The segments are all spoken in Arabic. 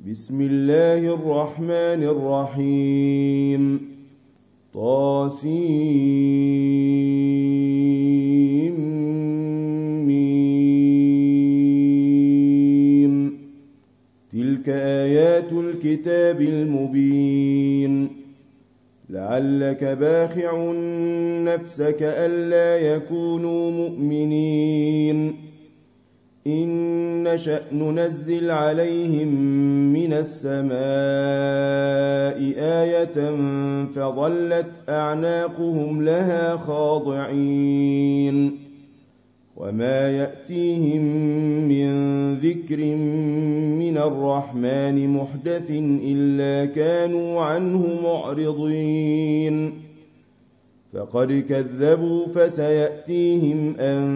بسم الله الرحمن الرحيم طاسيم تلك آيات الكتاب المبين لعلك باخع نفسك ألا يكونوا مؤمنين إن نشأ ننزل عليهم من السماء آية فظلت أعناقهم لها خاضعين وما يأتيهم من ذكر من الرحمن محدث إلا كانوا عنه معرضين فقد كذبوا فسيأتيهم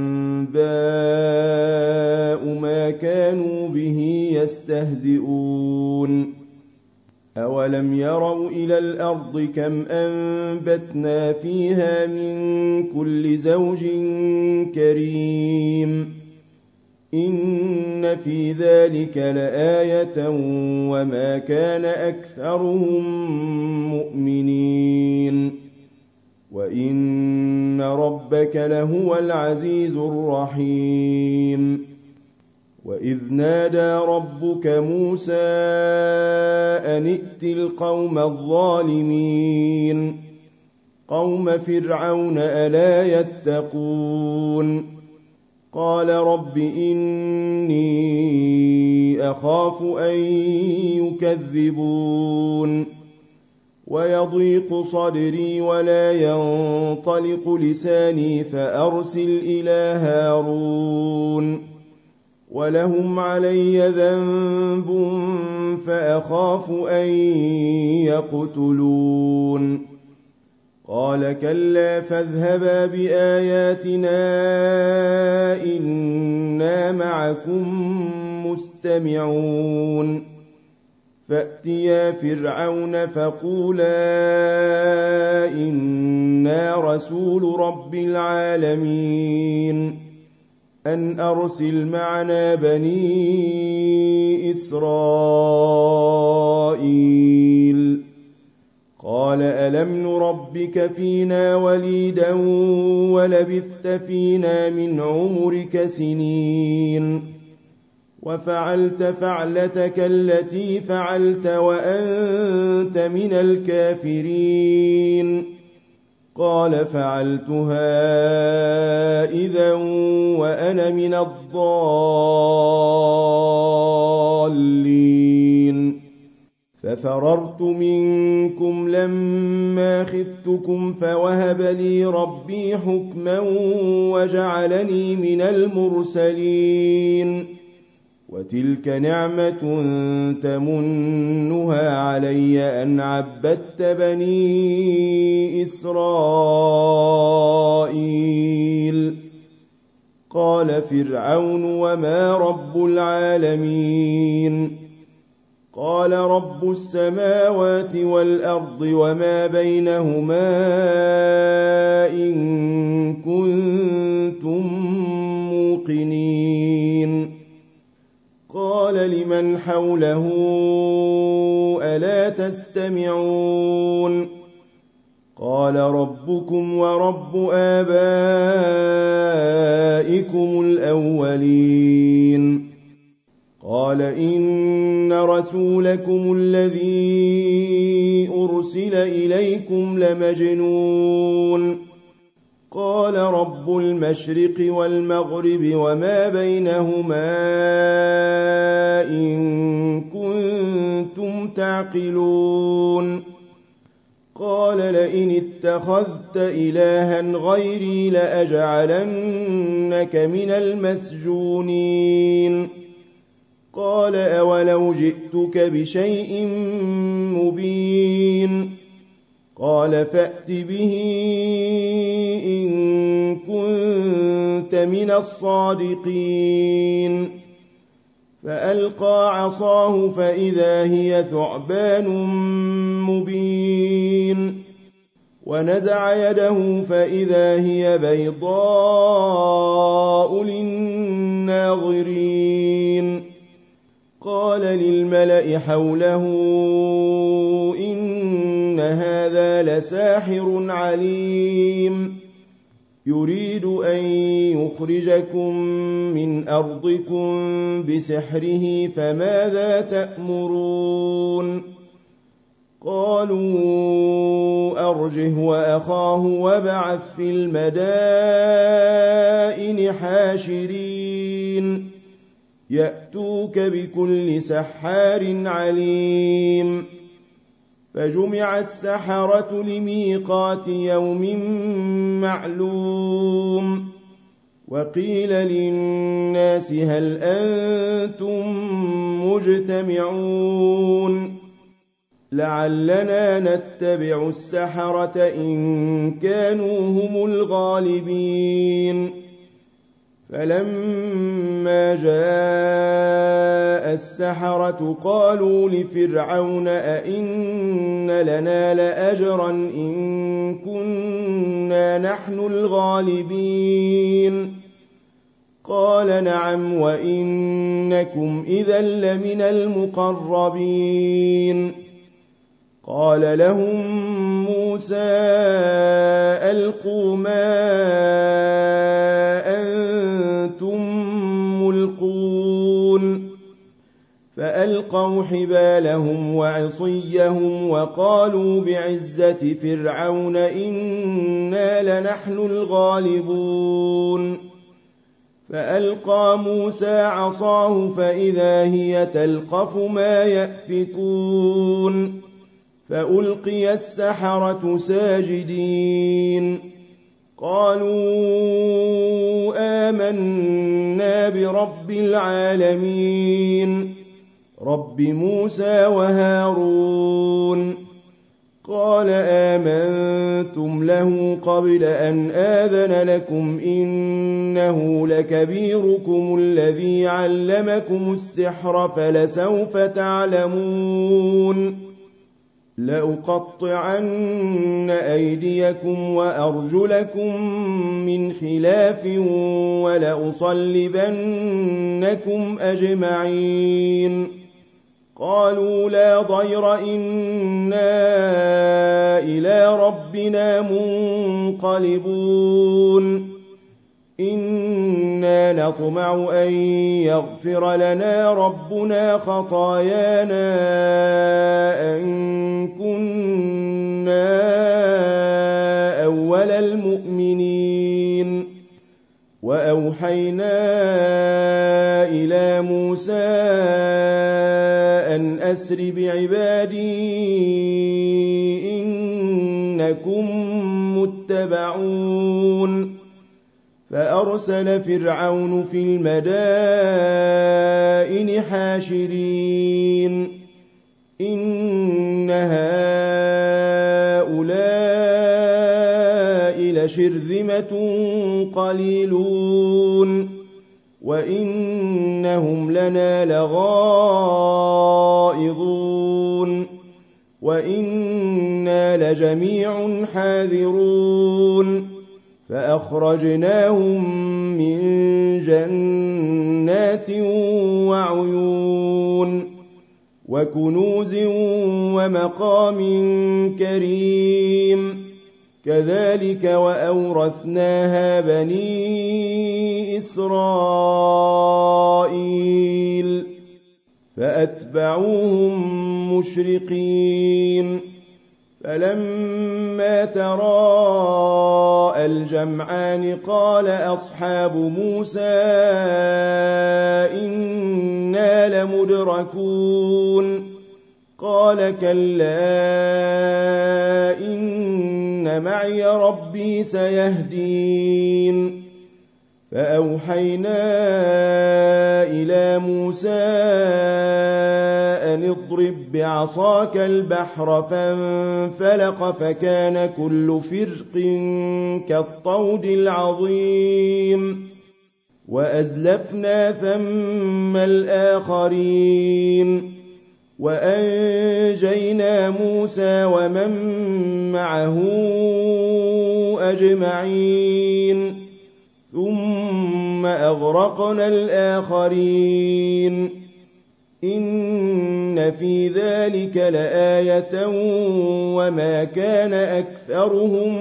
أنباء ما كانوا به يستهزئون أولم يروا إلى الأرض كم أنبتنا فيها من كل زوج كريم إن في ذلك لآية وما كان أكثرهم مؤمنين وإن ربك لهو العزيز الرحيم وإذ نادى ربك موسى أن ائت القوم الظالمين قوم فرعون ألا يتقون قال رب إني أخاف أن يكذبون ويضيق صدري ولا ينطلق لساني فأرسل إلى هارون ولهم علي ذنب فأخاف أن يقتلون قال كلا فاذهبا بآياتنا إنا معكم مستمعون فأتيا فرعون فقولا إنا رسول رب العالمين أن أرسل معنا بني إسرائيل قال ألم نربك فينا وليدا ولبثت فينا من عمرك سنين وفعلت فعلتك التي فعلت وأنت من الكافرين قال فعلتها إذا وأنا من الضالين ففررت منكم لما خفتكم فوهب لي ربي حكما وجعلني من المرسلين وتلك نعمة تمنها علي أن عبدت بني إسرائيل قال فرعون وما رب العالمين قال رب السماوات والأرض وما بينهما إن كنتم موقنين قال لمن حوله ألا تستمعون قال ربكم ورب آبائكم الأولين قال إن رسولكم الذي أرسل إليكم لمجنون قال رب المشرق والمغرب وما بينهما إن كنتم تعقلون قال لئن اتخذت إلها غيري لأجعلنك من المسجونين قال أولو جئتك بشيء مبين قال فأت به إن كنت من الصادقين فألقى عصاه فإذا هي ثعبان مبين ونزع يده فإذا هي بيضاء للناظرين قال للملأ حوله إن هذا لساحر عليم يريد أن يخرجكم من أرضكم بسحره فماذا تأمرون قالوا أرجه وأخاه وابعث في المدائن حاشرين يأتوك بكل سحار عليم فجمع السحرة لميقات يوم معلوم وقيل للناس هل أنتم مجتمعون لعلنا نتبع السحرة إن كانوا هم الغالبين فلما جاء السحرة قالوا لفرعون أئن لنا لأجرا إن كنا نحن الغالبين قال نعم وإنكم إذا لمن المقربين قال لهم موسى ألقوا ما أنتم ملقون فألقوا حبالهم وعصيهم وقالوا بعزة فرعون إنا لنحن الغالبون فألقى موسى عصاه فإذا هي تلقف ما يأفكون فألقي السحرة ساجدين قالوا آمنا برب العالمين رب موسى وهارون قال آمنتم له قبل أن آذن لكم إنه لكبيركم الذي علمكم السحر فلسوف تعلمون لأقطعن أيديكم وأرجلكم من خلاف ولأصلبنكم أجمعين قالوا لا ضير إنا إلى ربنا منقلبون إنا نطمع أن يغفر لنا ربنا خطايانا أن كنا أول المؤمنين وأوحينا إلى موسى أن أسر بعبادي إنكم متبعون فأرسل فرعون في المدائن حاشرين إن هؤلاء لشرذمة قليلون وإنهم لنا لغائظون وإنا لجميع حاذرون فأخرجناهم من جنات وعيون وكنوز ومقام كريم كذلك وأورثناها بني إسرائيل فأتبعوهم مشرقين فلما تراءى الجمعان قال أصحاب موسى إنا لمدركون قال كلا إن معي ربي سيهدين فأوحينا إلى موسى أن اضرب بعصاك البحر فانفلق فكان كل فرق كالطود العظيم وأزلفنا ثم الآخرين وأنجينا موسى ومن معه أجمعين ثم أغرقنا الآخرين إن في ذلك لآية وما كان أكثرهم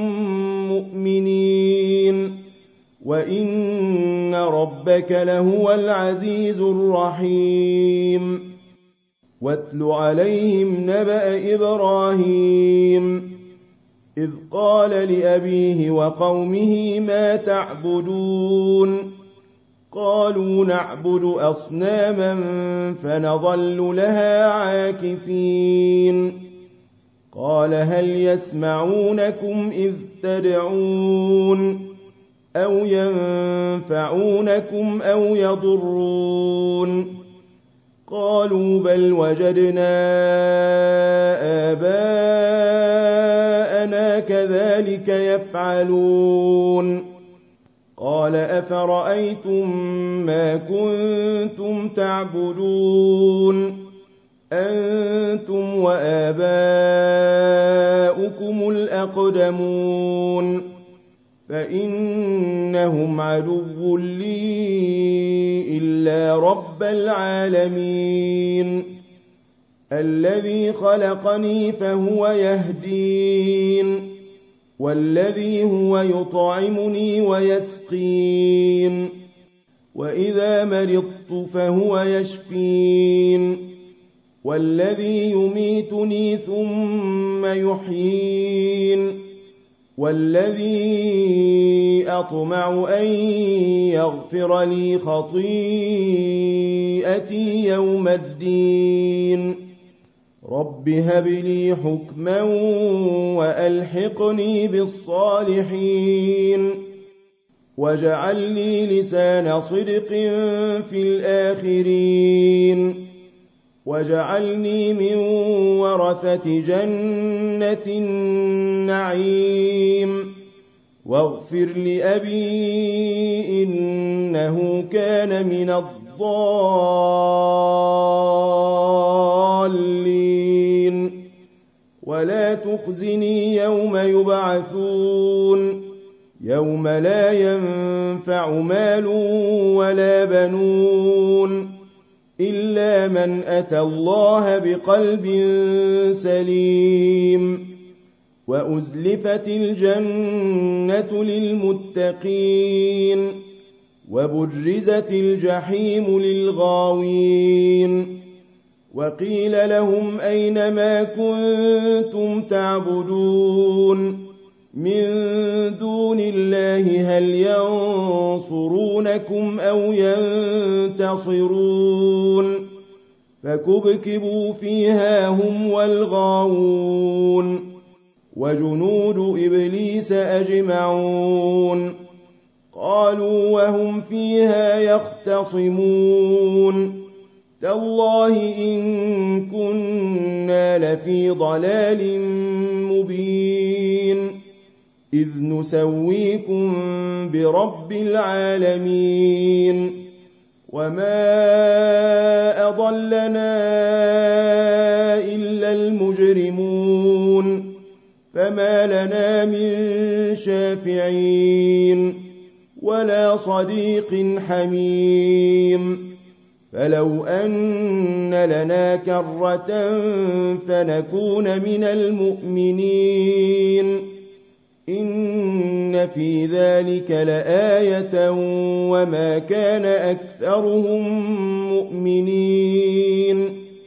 مؤمنين وإن ربك لهو العزيز الرحيم واتل عليهم نبأ إبراهيم إذ قال لأبيه وقومه ما تعبدون قالوا نعبد أصناما فنظل لها عاكفين قال هل يسمعونكم إذ تدعون أو ينفعونكم أو يضرون قالوا بل وجدنا آباءنا كذلك يفعلون قال أفرأيتم ما كنتم تعبدون أنتم وآباؤكم الأقدمون فإنهم عدو لي إلا رب العالمين الذي خلقني فهو يهدين والذي هو يطعمني ويسقين وإذا مرضت فهو يشفين والذي يميتني ثم يحيين والذي أطمع أن يغفر لي خطيئتي يوم الدين رب هب لي حكما وألحقني بالصالحين واجعل لي لسان صدق في الآخرين واجعلني من ورثة جنة النعيم واغفر لأبي إنه كان من الضالين ولا تخزني يوم يبعثون يوم لا ينفع مال ولا بنون إلا من أتى الله بقلب سليم وأزلفت الجنة للمتقين وبرزت الجحيم للغاوين وقيل لهم أين ما كنتم تعبدون من دون الله هل ينصرونكم أو ينتصرون فكبكبوا فيها هم والغاوون وجنود إبليس أجمعون قالوا وهم فيها يختصمون تالله إن كنا لفي ضلال مبين إذ نسويكم برب العالمين وما أضلنا إلا المجرمون فما لنا من شافعين ولا صديق حميم فلو أن لنا كرة فنكون من المؤمنين إن في ذلك لآية وما كان أكثرهم مؤمنين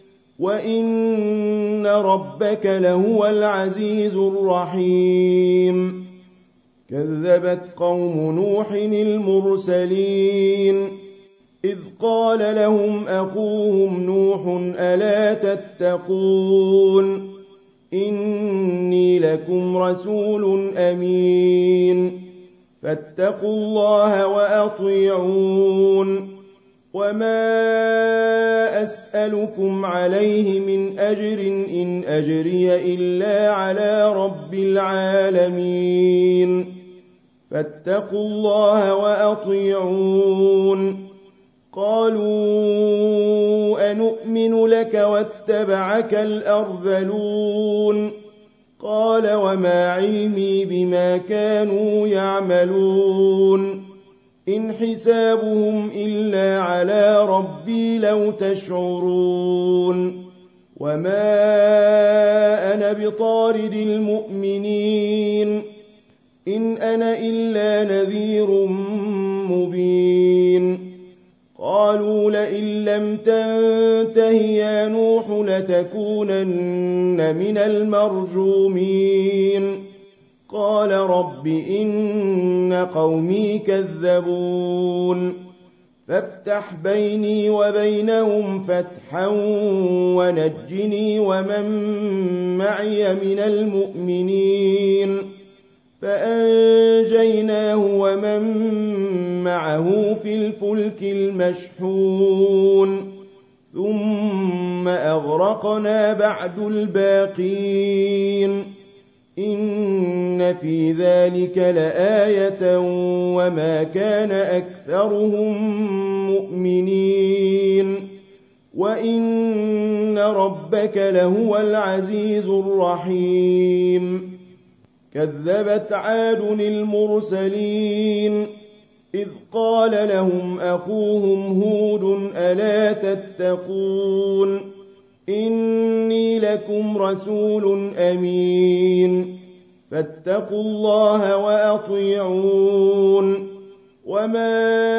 وإن ربك لهو العزيز الرحيم كذبت قوم نوح المرسلين إذ قال لهم أخوهم نوح ألا تتقون إني لكم رسول أمين فاتقوا الله وأطيعون وما أسألكم عليه من أجر إن أجري إلا على رب العالمين فاتقوا الله وأطيعون قالوا أنؤمن لك واتبعك الأرذلون قال وما علمي بما كانوا يعملون إن حسابهم إلا على ربي لو تشعرون وما أنا بطارد المؤمنين إن أنا إلا نذير مبين قالوا لئن لم تنته يا نوح لتكونن من المرجومين قال رب إن قومي كذبون فافتح بيني وبينهم فتحا ونجني ومن معي من المؤمنين فأنجيناه ومن معه في الفلك المشحون ثم أغرقنا بعد الباقين إن في ذلك لآية وما كان أكثرهم مؤمنين وإن ربك لهو العزيز الرحيم كذبت عاد المرسلين إذ قال لهم أخوهم هود ألا تتقون إني لكم رسول أمين فاتقوا الله وأطيعون وما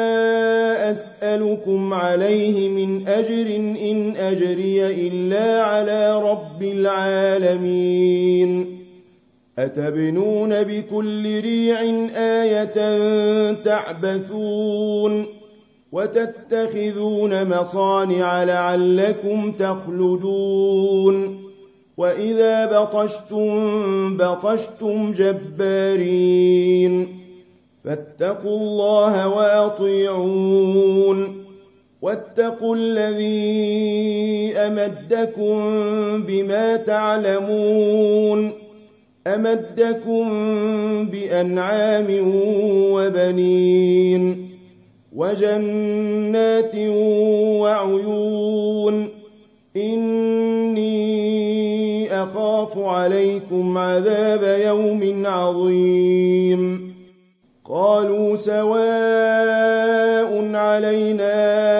أسألكم عليه من أجر إن أجري إلا على رب العالمين أتبنون بكل ريع آية تعبثون وتتخذون مصانع لعلكم تخلدون وإذا بطشتم جبارين فاتقوا الله وأطيعون واتقوا الذي أمدكم بما تعلمون أمدكم بأنعام وبنين وجنات وعيون إني أخاف عليكم عذاب يوم عظيم قالوا سواء علينا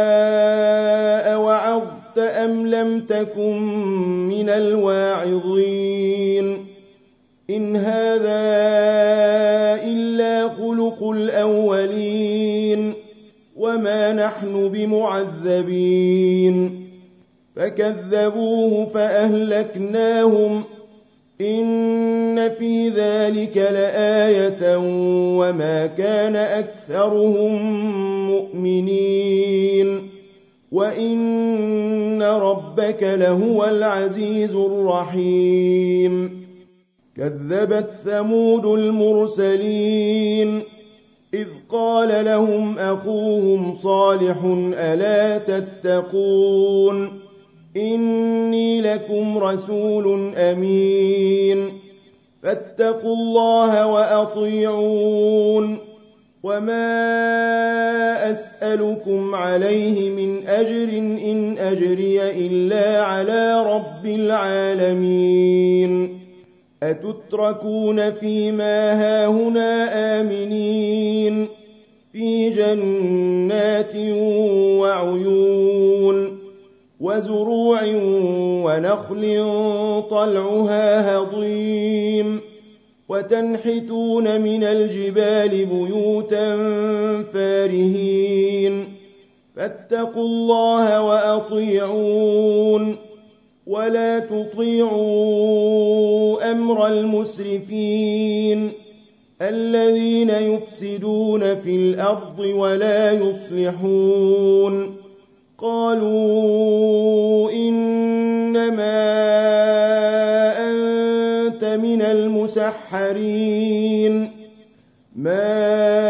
أوعظت أم لم تكن من الواعظين إن هذا إلا خلق الأولين وما نحن بمعذبين فكذبوه فأهلكناهم إن في ذلك لآية وما كان أكثرهم مؤمنين وإن ربك لهو العزيز الرحيم كذبت ثمود المرسلين إذ قال لهم أخوهم صالح ألا تتقون إني لكم رسول أمين فاتقوا الله وأطيعون وما أسألكم عليه من أجر إن أجري إلا على رب العالمين أتتركون فيما هاهنا آمنين في جنات وعيون وزروع ونخل طلعها هضيم وتنحتون من الجبال بيوتا فارهين فاتقوا الله وأطيعون ولا تطيعوا أمر المسرفين الذين يفسدون في الأرض ولا يصلحون قالوا إنما أنت من المسحرين ما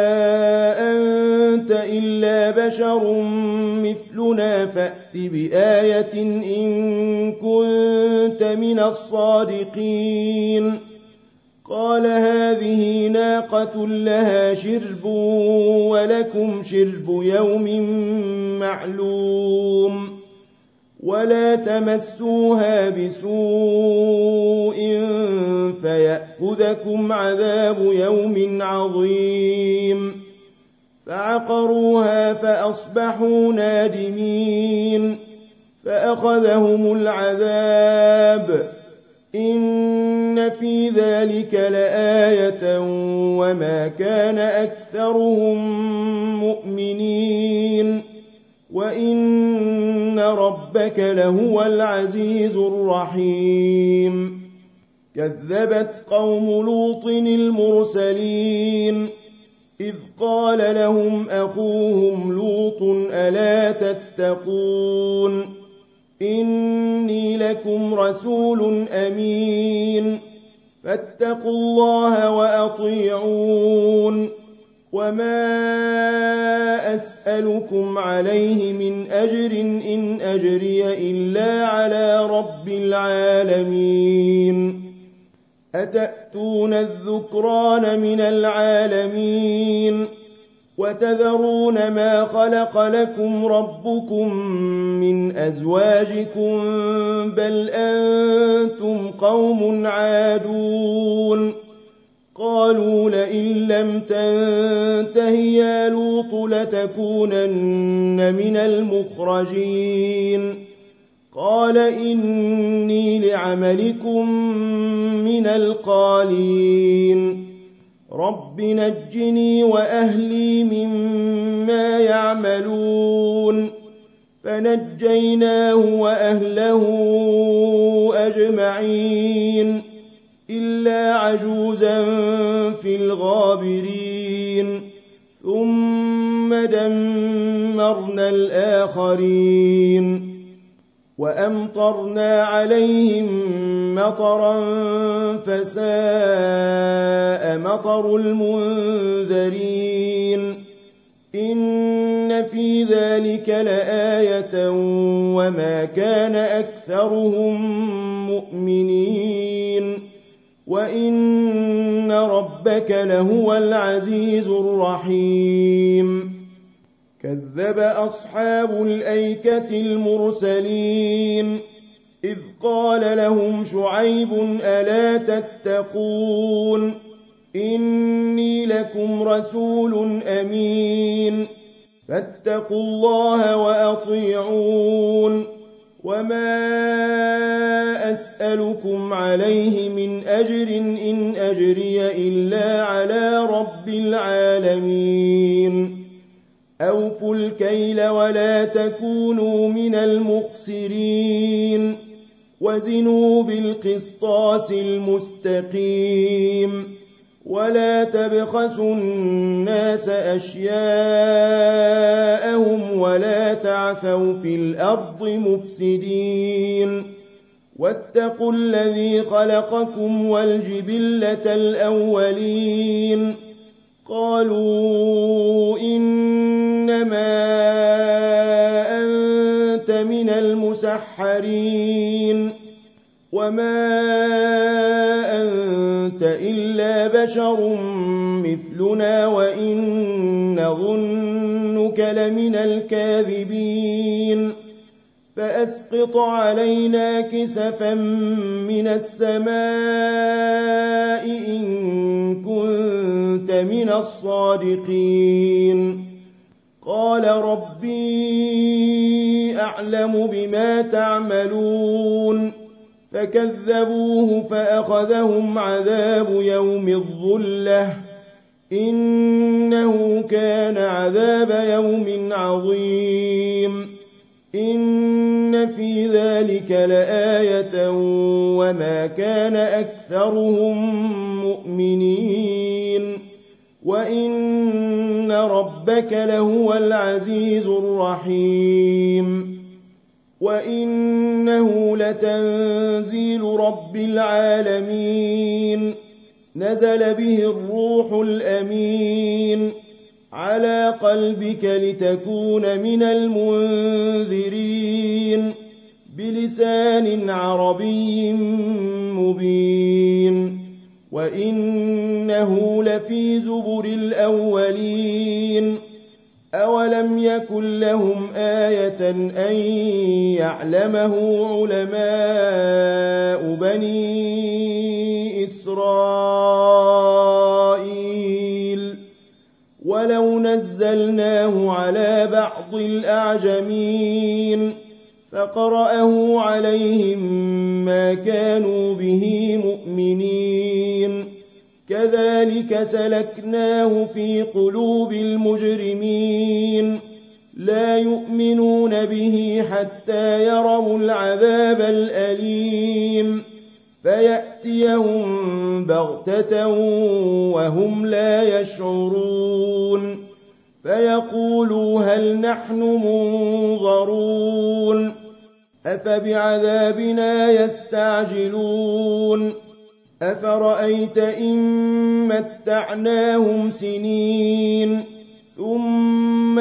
أنت إلا بشر مثلنا فأت بآية إن كنت من الصادقين قال هذه ناقة لها شرب ولكم شرب يوم معلوم ولا تمسوها بسوء فيأخذكم عذاب يوم عظيم فعقروها فأصبحوا نادمين فأخذهم العذاب إن في ذلك لآية وما كان أكثرهم مؤمنين وإن ربك لهو العزيز الرحيم كذبت قوم لوط المرسلين إذ قال لهم أخوهم لوط ألا تتقون إني لكم رسول أمين فاتقوا الله وأطيعون وما أسألكم عليه من أجر إن أجري إلا على رب العالمين أتأتون الذكران من العالمين وتذرون ما خلق لكم ربكم من أزواجكم بل أنتم قوم عادون قالوا لئن لم تنته يا لوط لتكونن من المخرجين قال إني لعملكم من القالين رب نجني وأهلي مما يعملون فنجيناه وأهله أجمعين إلا عجوزا في الغابرين ثم دمرنا الآخرين وأمطرنا عليهم مطرا فساء مطر المنذرين إن في ذلك لآية وما كان أكثرهم مؤمنين وإن ربك لهو العزيز الرحيم كذب أصحاب الأيكة المرسلين إذ قال لهم شعيب ألا تتقون إني لكم رسول أمين فاتقوا الله وأطيعون وما أسألكم عليه من أجر إن أجري إلا على رب العالمين أوفوا الكيل ولا تكونوا من المخسرين وزنوا بالقسطاس المستقيم ولا تبخسوا الناس أشياءهم ولا تعثوا في الأرض مفسدين واتقوا الذي خلقكم والجبلة الأولين قالوا إنما أنت من المسحرين وما أنت إلا بشر مثلنا وإن نظنك لمن الكاذبين فأسقط علينا كسفا من السماء إن كنت من الصادقين قال ربي أعلم بما تعملون فكذبوه فأخذهم عذاب يوم الظلة إنه كان عذاب يوم عظيم إن في ذلك لآية وما كان أكثرهم مؤمنين وإن ربك لهو العزيز الرحيم وإنه لتنزيل رب العالمين نزل به الروح الأمين على قلبك لتكون من المنذرين بلسان عربي مبين وإنه لفي زبر الأولين أولم يكن لهم آية أن يعلمه علماء بني إسرائيل ولو نزل نزلناه على بعض الأعجمين فقرأه عليهم ما كانوا به مؤمنين كذلك سلكناه في قلوب المجرمين لا يؤمنون به حتى يروا العذاب الأليم فيأتيهم بغتة وهم لا يشعرون فيقولوا هل نحن منظرون أفبعذابنا يستعجلون أفرأيت إن متعناهم سنين ثم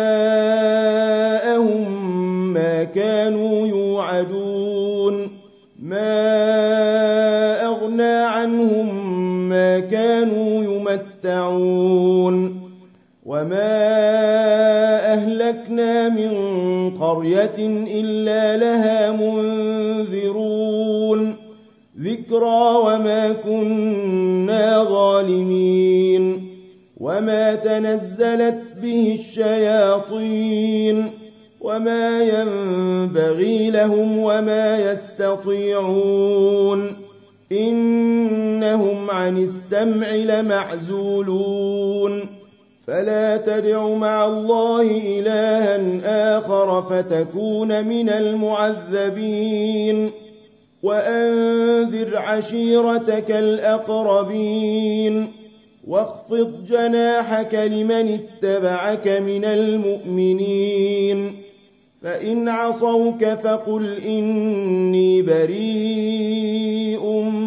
جاءهم ما كانوا يوعدون ما أغنى عنهم ما كانوا يمتعون وما أهلكنا من قرية إلا لها منذرون ذكرى وما كنا ظالمين وما تنزلت به الشياطين وما ينبغي لهم وما يستطيعون إنهم عن السمع لمعزولون فلا تدع مع الله إلها آخر فتكون من المعذبين وأنذر عشيرتك الأقربين واخفض جناحك لمن اتبعك من المؤمنين فإن عصوك فقل إني بريء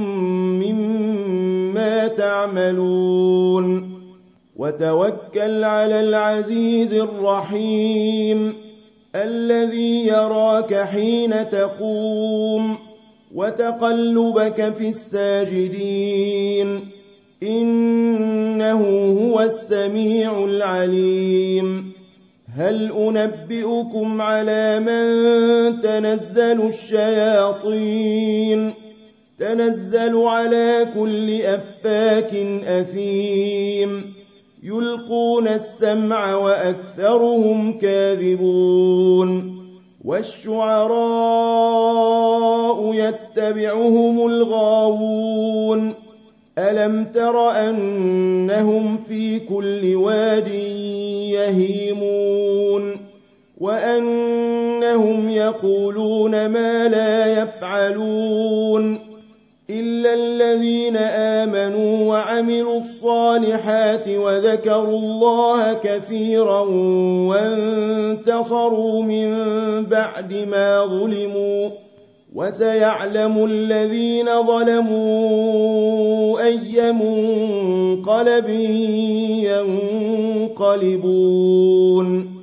مما تعملون وتوكل على العزيز الرحيم الذي يراك حين تقوم وتقلبك في الساجدين إنه هو السميع العليم هل أنبئكم على من تنزل الشياطين تنزل على كل أفاك أثيم يلقون السمع وأكثرهم كاذبون والشعراء يتبعهم الغاوون ألم تر أنهم في كل واد يهيمون وأنهم يقولون ما لا يفعلون إلا الذين آمنوا وعملوا الصالحات وذكروا الله كثيرا وانتصروا من بعد ما ظلموا وسيعلم الذين ظلموا أي منقلب ينقلبون